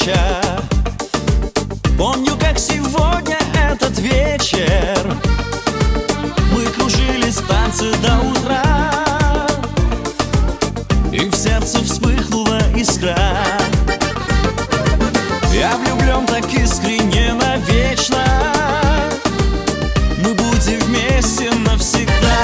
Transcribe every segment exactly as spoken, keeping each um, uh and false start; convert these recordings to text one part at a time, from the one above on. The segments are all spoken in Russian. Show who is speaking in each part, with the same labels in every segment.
Speaker 1: встреча. Помню, как сегодня этот вечер мы кружились в танце до утра, и в сердце вспыхнула искра. Я влюблен так искренне навечно, мы будем вместе навсегда.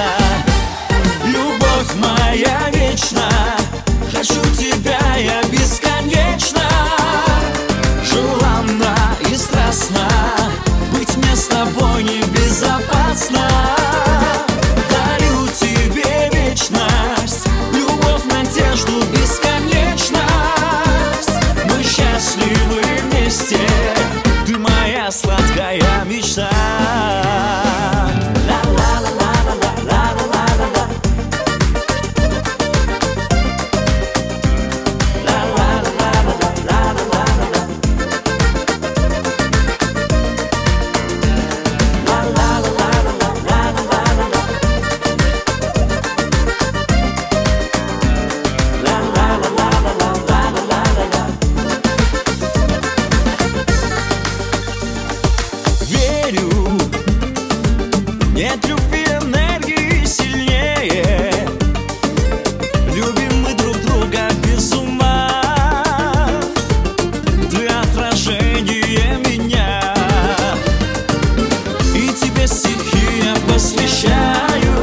Speaker 1: Любовь моя вечна, хочу тебя я бесконечно, желанно и страстно, быть мне с тобой небезопасно. Дарю тебе вечность, любовь, надежду, бесконечность. Мы счастливы вместе, ты моя сладкая мечта. Нет любви, энергии сильнее, любим мы друг друга без ума. Ты отражение меня, и тебе стихи я посвящаю.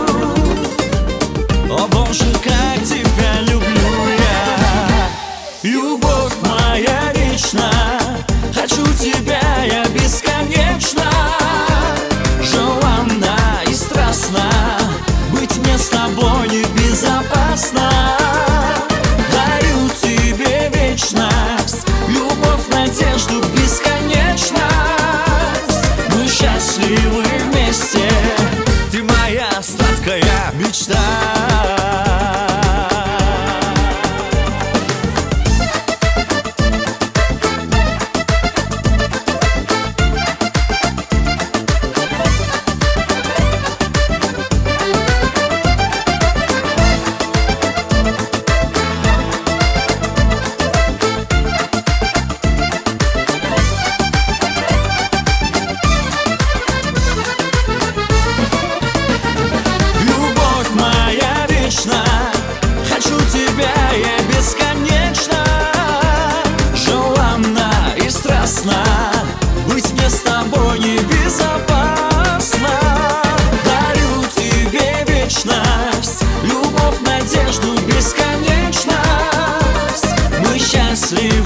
Speaker 1: О Боже, как тебя люблю я. Любовь моя вечна, хочу тебя я бесконечно, желанно и страстно, быть мне с тобой небезопасно. Дарю тебе вечность, любовь, надежду, бесконечность. Мы счастливы вместе, ты моя сладкая мечта. Хочу тебя я бесконечно, желанно и страстно, быть мне с тобой небезопасно. Дарю тебе вечность, любовь, надежду, бесконечность. Мы счастливы